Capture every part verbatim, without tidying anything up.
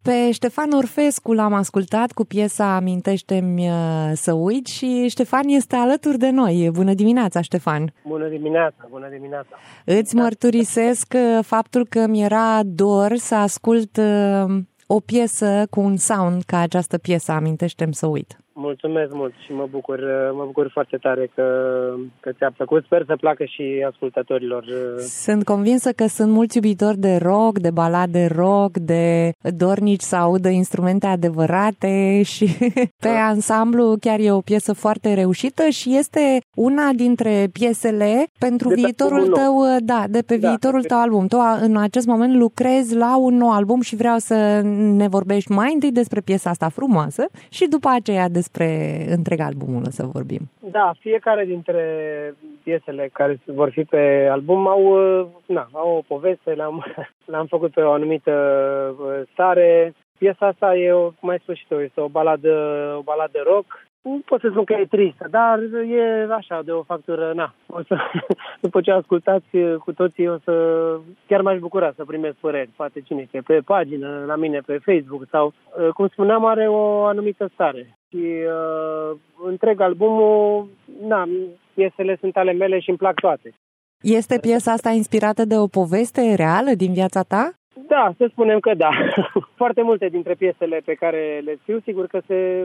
Pe Ștefan Orfescu l-am ascultat cu piesa Amintește-mi să uit și Ștefan este alături de noi. Bună dimineața, Ștefan! Bună dimineața, bună dimineața! Îți mărturisesc faptul că mi-era dor să ascult o piesă cu un sound ca această piesă Amintește-mi să uit. Mulțumesc mult și mă bucur, mă bucur foarte tare că, că ți-a plăcut. Sper să placă și ascultătorilor. Sunt convinsă că sunt mulți iubitori de rock, de balade rock, de dornici să audă instrumente adevărate și pe ansamblu chiar e o piesă foarte reușită și este una dintre piesele pentru de viitorul tău, da, de pe da, viitorul tău album. Tu în acest moment lucrezi la un nou album și vreau să ne vorbești mai întâi despre piesa asta frumoasă și după aceea despre întreg albumul să vorbim. Da, fiecare dintre piesele care vor fi pe album au, na, au o poveste, le-am, le-am făcut pe o anumită stare. Piesa asta e, o, cum ai spus și tu, este o baladă, o baladă rock. Nu pot să spun că e tristă, dar e așa, de o factură, na. O să, după ce ascultați cu toții, o să chiar m-aș bucura să primesc păreri, poate cine știe, pe pagină, la mine, pe Facebook sau, cum spuneam, are o anumită stare. Și uh, întreg albumul, na, piesele sunt ale mele și îmi plac toate. Este piesa asta inspirată de o poveste reală din viața ta? Da, să spunem că da. Foarte multe dintre piesele pe care le scriu, sigur că se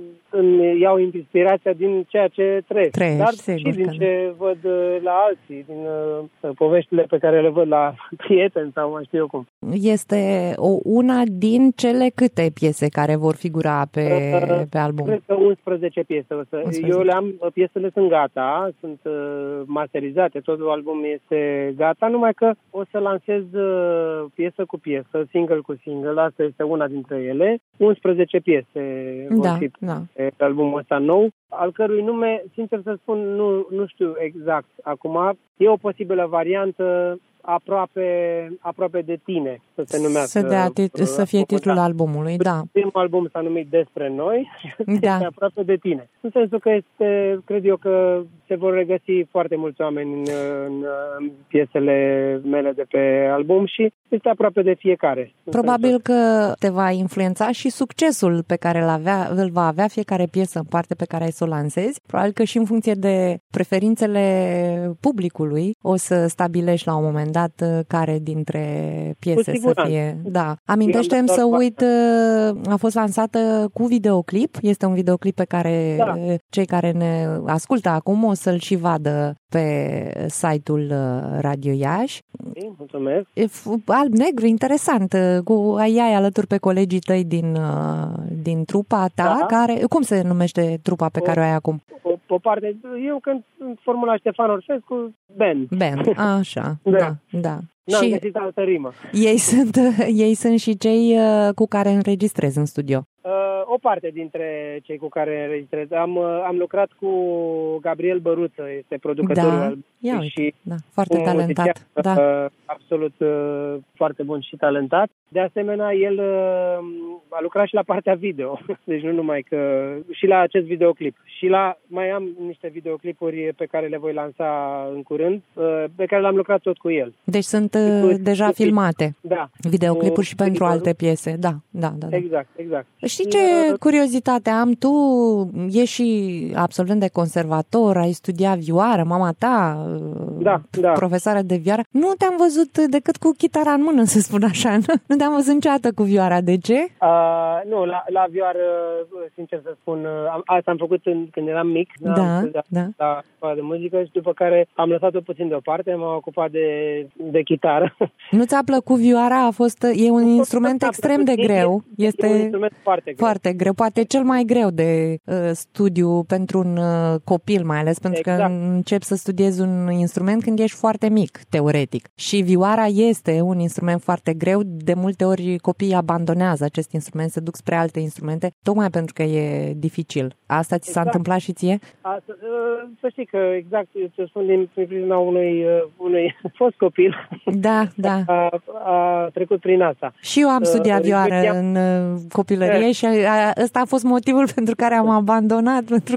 îmi iau inspirația din ceea ce trăiesc. Trăiești, dar sigur și din că ce văd la alții, din uh, poveștile pe care le văd la prieteni sau mai știu eu cum. Este o, una din cele câte piese care vor figura pe, uh, pe album? Cred că unsprezece piese. O să, unsprezece. Eu le-am, piesele sunt gata, sunt uh, masterizate, totul album este gata, numai că o să lansez uh, piesă cu piesă, single cu single, asta este una dintre ele. unsprezece piese vor da, fi da. pe albumul ăsta nou, al cărui nume, sincer să spun, nu, nu știu exact acum. E o posibilă variantă aproape, aproape de tine, să se numească. Să, dea tit- să fie titlul da. albumului, da. Primul album s-a numit Despre Noi, da. este aproape de tine. În sensul că este, cred eu că se vor regăsi foarte mulți oameni în, în, în piesele mele de pe album și este aproape de fiecare. Probabil că te va influența și succesul pe care îl, avea, îl va avea fiecare piesă în parte pe care ai să o lansezi. Probabil că și în funcție de preferințele publicului o să stabilești la un moment dat care dintre piese să fie. Da. Amintește-mi să uit, a fost lansată cu videoclip. Este un videoclip pe care da. cei care ne ascultă acum o să-l și vadă pe site-ul Radio Iași. Mulțumesc. Alb-negru, interesant, cu ai ai alături pe colegii tăi din, din trupa ta, da. care, cum se numește trupa pe o, care o ai acum? O, o parte, eu când sunt formula Ștefan Orfescu, Ben. Ben, așa, da, da. da. N-am și găsit altă rimă. Ei sunt, ei sunt și cei cu care înregistrez în studio. O parte dintre cei cu care înregistrez. Am, am lucrat cu Gabriel Băruță, este producătorul da. Ia uite, și da. foarte talentat. Da. Absolut foarte bun și talentat. De asemenea, el a lucrat și la partea video. Deci nu numai că... și la acest videoclip. Și la mai am niște videoclipuri pe care le voi lansa în curând, pe care le-am lucrat tot cu el. Deci sunt cu, deja cu filmate. Da. Videoclipuri și pentru video. alte piese. Da, da, da. da. Exact, exact. Știi ce curiozitate am? Tu ești și absolvent de conservator, ai studiat vioară, mama ta, da, da. profesoară de vioară. Nu te-am văzut decât cu chitara în mână, să spun așa. Nu te-am văzut niciodată cu vioara. De ce? Uh, nu, la, la vioară, sincer să spun, am, asta am făcut în, când eram mic. Da, am da. La școala de muzică și după care am lăsat-o puțin deoparte, m-am ocupat de, de chitară. Nu ți-a plăcut vioara? A fost, e un instrument extrem de greu. Este un instrument foarte greu. Foarte greu. Poate cel mai greu de uh, studiu pentru un uh, copil, mai ales pentru exact. că începi să studiezi un instrument când ești foarte mic, teoretic. Și vioara este un instrument foarte greu. De multe ori copiii abandonează acest instrument, se duc spre alte instrumente, tocmai pentru că e dificil. Asta ți s-a exact. întâmplat și ție? A, să, să știi că exact, ce spun din prisma unui, unui fost copil. Da, da. A, a trecut prin asta. Și eu am studiat vioară uh, în copilărie și a, ăsta a fost motivul pentru care am abandonat, pentru că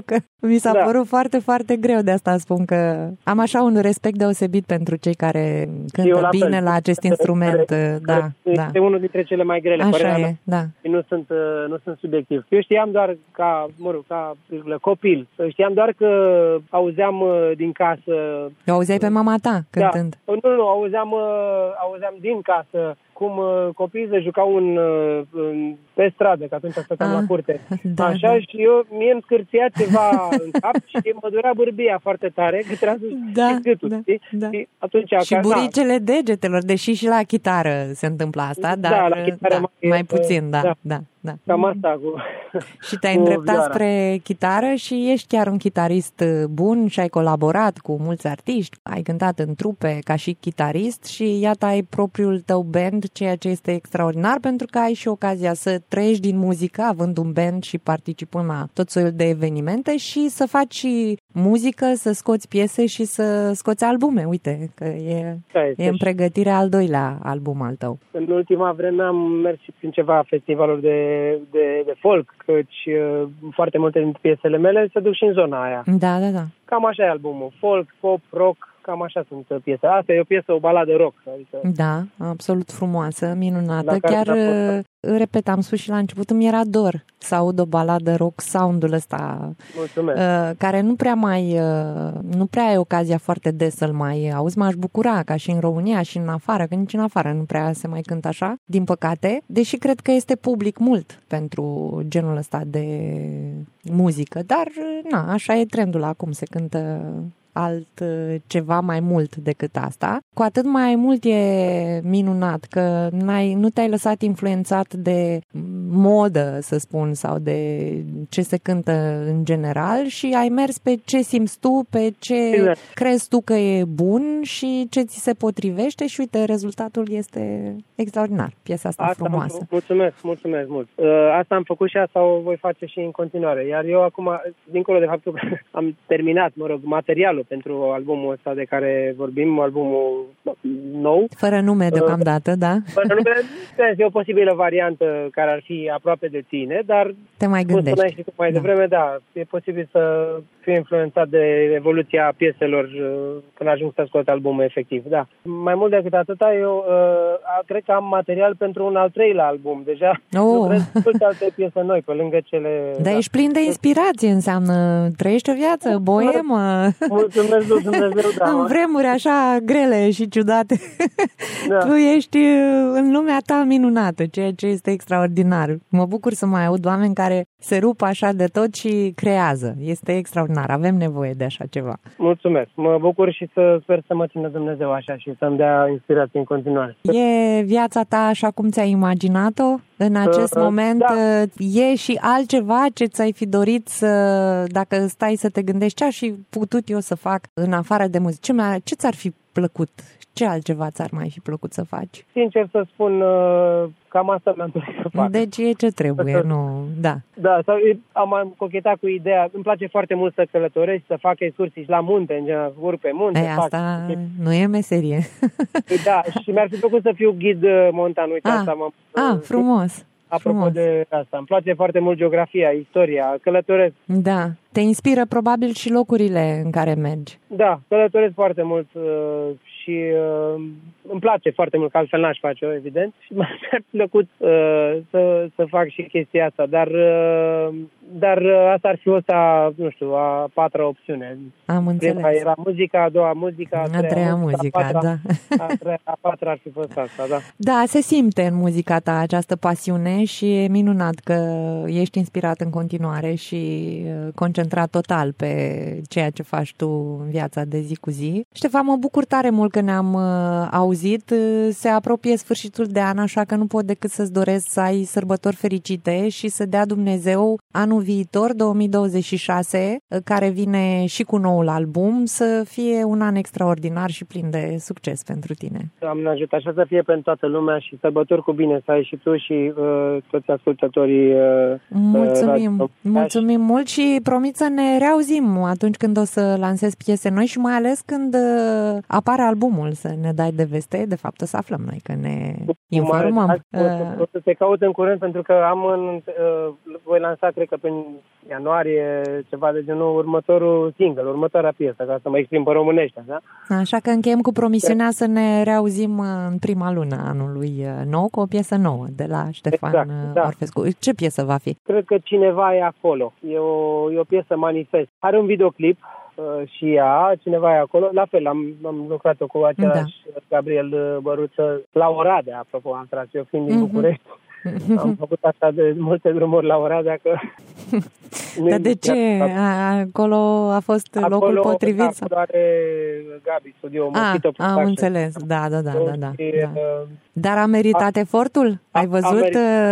Mi s-a Da. părut foarte, foarte greu, de asta spun că am așa un respect deosebit pentru cei care Eu cântă la fel. bine la acest instrument. Care- Da, care da. Este unul dintre cele mai grele. Așa părerea mea. e, da. Nu sunt, uh, nu sunt subiectiv. Eu știam doar ca, mă rog, ca virgulă, copil. Știam doar că auzeam uh, din casă. O auzeai pe mama ta cântând. Da. Nu, nu, auzeam, uh, auzeam din casă cum uh, copiii se jucau în, uh, în, pe stradă, că atunci stăteam Ah, la curte. da, Așa, da. și eu, mie îmi scârția ceva în cap și mă durea bârbia foarte tare, că trebuia să Da, schimb gâtul, da, știi? da. Și atunci, Și ca- buricele degetelor, deși și la chitară se întâmplă asta, Da, dar la chitară da, mai- mai puțin, da, da. da, da. cam asta cu... Și te-ai cu îndreptat vioara. spre chitară și ești chiar un chitarist bun și ai colaborat cu mulți artiști, ai cântat în trupe ca și chitarist și iată ai propriul tău band, ceea ce este extraordinar pentru că ai și ocazia să trăiești din muzică având un band și participând la tot soiul de evenimente și să faci și muzică, să scoți piese și să scoți albume. Uite că e, Da, este e în și- pregătire al doilea album al tău. În ultima vreme am mers și prin ceva festivaluri de, de, de folk, căci uh, foarte multe dintre piesele mele se duc și în zona aia. Da, da, da. Cam așa e albumul. Folk, pop, rock, cam așa sunt piesele. Asta e o piesă, o baladă rock. Adică, Da, absolut frumoasă, minunată. La care Chiar, s-a fost- uh, repet, am spus și la început, îmi era dor să aud o baladă rock, sound-ul ăsta, mulțumesc. uh, care nu prea mai, uh, nu prea ai ocazia foarte des să-l mai auzi. M-aș bucura, ca și în România și în afară, că nici în afară nu prea se mai cântă așa, din păcate, deși cred că este public mult pentru genul ăsta de muzică, dar, na, așa e trendul acum, se cântă alt ceva mai mult decât asta. Cu atât mai mult e minunat că n-ai, nu te-ai lăsat influențat de modă, să spun, sau de ce se cântă în general și ai mers pe ce simți tu, pe ce Exact. crezi tu că e bun și ce ți se potrivește și uite, rezultatul este extraordinar. Piesa asta, Asta, frumoasă. mulțumesc, mulțumesc mult. Uh, Asta am făcut și asta o voi face și în continuare. Iar eu acum, dincolo de faptul că am terminat, mă rog, materialul pentru albumul ăsta de care vorbim, albumul nou. Fără nume deocamdată, da? Fără nume, e o posibilă variantă care ar fi aproape de tine, dar Te mai cum gândești. spuneai și tu mai Da. devreme, da, e posibil să fiu influențat de evoluția pieselor uh, când ajung să ascult albumul efectiv, da. Mai mult decât atâta, eu uh, cred că am material pentru un al treilea album. Deja Oh. lucrez multe alte piese noi, pe lângă cele... Dar ești plin de inspirație, înseamnă trăiești o viață boemă, Mulțumesc lui Dumnezeu, da. în vremuri așa grele și ciudate. Da. Tu ești în lumea ta minunată, ceea ce este extraordinar. Mă bucur să mai aud oameni care se rup așa de tot și creează. Este extraordinar, avem nevoie de așa ceva. Mulțumesc. Mă bucur și să sper să mă țină Dumnezeu așa și să-mi dea inspirație în continuare. E viața ta așa cum ți-ai imaginat-o? În acest Uh, moment da. e și altceva ce ți-ai fi dorit să, dacă stai să te gândești ce aș fi putut eu să fac în afară de muzică? Ce, mi-a, ce ți-ar fi plăcut? Ce altceva ți-ar mai fi plăcut să faci? Sincer să spun, uh, cam asta mi-am dorit să fac. Deci e ce trebuie, nu... Da. Da, sau am mai cochetat cu ideea, îmi place foarte mult să călătoresc, să fac excursii și la munte, în general, urc pe munte. E, fac, asta nu e meserie. Da, și mi-ar fi plăcut să fiu ghid uh, montan, uite, Ah, asta mă... ah, frumos. Apropo frumos. de asta, îmi place foarte mult geografia, istoria, călătoresc. Da. Te inspiră probabil și locurile în care mergi. Da, călătoresc foarte mult uh, și uh, îmi place foarte mult, că altfel n-aș face-o, evident. Și mi-ar fi plăcut uh, să, să fac și chestia asta, dar, uh, dar uh, asta ar fi o asta, nu știu, a patra opțiune. Am înțeles. Prima era muzica, a doua muzica, a A treia, treia muzica, muzica, a patra, da. a, treia, a patra ar fi fost asta, da. Da, se simte în muzica ta această pasiune și e minunat că ești inspirat în continuare și concentrat total pe ceea ce faci tu în viața de zi cu zi. Ștefan, mă bucur tare mult că ne-am uh, auzit. Se apropie sfârșitul de an, așa că nu pot decât să-ți doresc să ai sărbători fericite și să dea Dumnezeu anul viitor, două mii douăzeci și șase, care vine și cu noul album, să fie un an extraordinar și plin de succes pentru tine. Doamne ajută, așa să fie pentru toată lumea și sărbători cu bine să ai și tu și uh, toți ascultătorii. Uh, Mulțumim, uh, mulțumim mult și promit să ne reauzim atunci când o să lansezi piese noi și mai ales când uh, apare albumul, să ne dai de veste, de fapt o să aflăm noi, că ne informăm. O să, o să te caut în curând pentru că am în, uh, voi lansa, cred că în ianuarie, ceva de genul, următorul single, următoarea piesă, ca să mă exprim pe românește, da? Așa că încheiem cu promisiunea să ne reauzim în prima lună anului nou cu o piesă nouă de la Ștefan exact, da. Orfescu. Ce piesă va fi? Cred că Cineva e acolo. E o, e o piesă manifest. Are un videoclip uh, și ea, Cineva e acolo. La fel, am, am lucrat-o cu același da. Gabriel Băruță la Oradea, apropo, am tras eu fiind din mm-hmm. București. Am făcut așa de multe drumuri la Oradea că... Dar de ce? Acolo a fost acolo, locul potrivit? Acolo da, are Gabi, studio Mosquito Production. Am înțeles, da, da, da. da, da, da. Dar a meritat a, efortul? Ai văzut?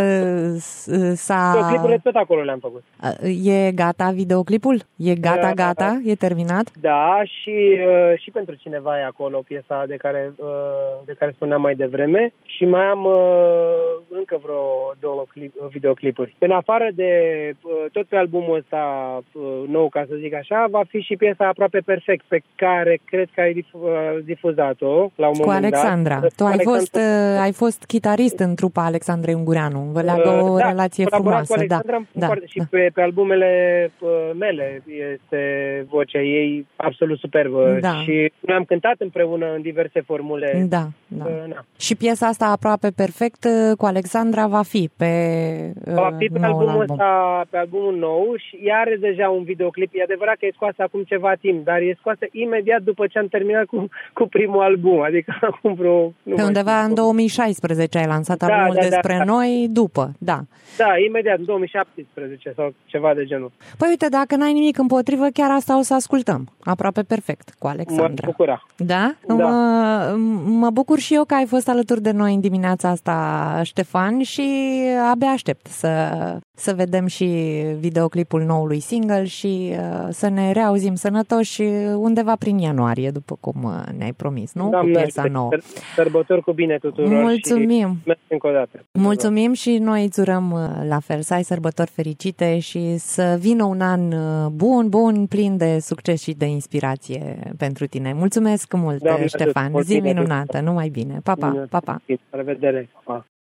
S-a... Videoclipurile tot acolo le-am făcut. E gata videoclipul? E gata, gata? E terminat? Da, și, și pentru Cineva e acolo piesa de care, de care spuneam mai devreme și mai am încă vreo două clip, videoclipuri. În afară de tot pe albumul ăsta nou, ca să zic așa, va fi și piesa Aproape Perfect, pe care cred că ai difuzat-o la un cu moment Alexandra. dat. Tu ai fost, ai fost chitarist în trupa Alexandrei Ungureanu. Vă leagă o da, relație frumoasă. Cu Alexandra, da, da, și da. Pe, pe albumele mele este vocea ei absolut superbă. Da. Și noi am cântat împreună în diverse formule. Da, da. Na. Și piesa asta Aproape Perfect cu Alexandra va fi pe Va fi pe albumul album. ăsta, pe albumul nou și ea are deja un videoclip. E adevărat că e scoasă acum ceva timp, dar e scoasă imediat după ce am terminat cu, cu primul album. Adică acum vreo... Pe undeva în două mii șaisprezece ai lansat da, albumul da, Despre da, da. Noi, după, da. Da, imediat, în două mii șaptesprezece sau ceva de genul. Păi uite, dacă n-ai nimic împotrivă, chiar asta o să ascultăm. Aproape Perfect, cu Alexandra. Mă bucura. Da? da. Mă, mă bucur și eu că ai fost alături de noi în dimineața asta, Ștefan, și abia aștept să, să vedem și videoclipul noului single și uh, să ne reauzim sănătoși undeva prin ianuarie, după cum ne-ai promis, nu? Doamne, cu piesa nouă. Sărbători cu bine tuturor. Mulțumim! Și încă o dată. Mulțumim și noi îți urăm la fel, să ai sărbători fericite și să vină un an bun, bun, plin de succes și de inspirație pentru tine. Mulțumesc mult, Doamne, Ștefan! Zi minunată, numai bine! Pa, pa! Pa, pa. La revedere! Pa!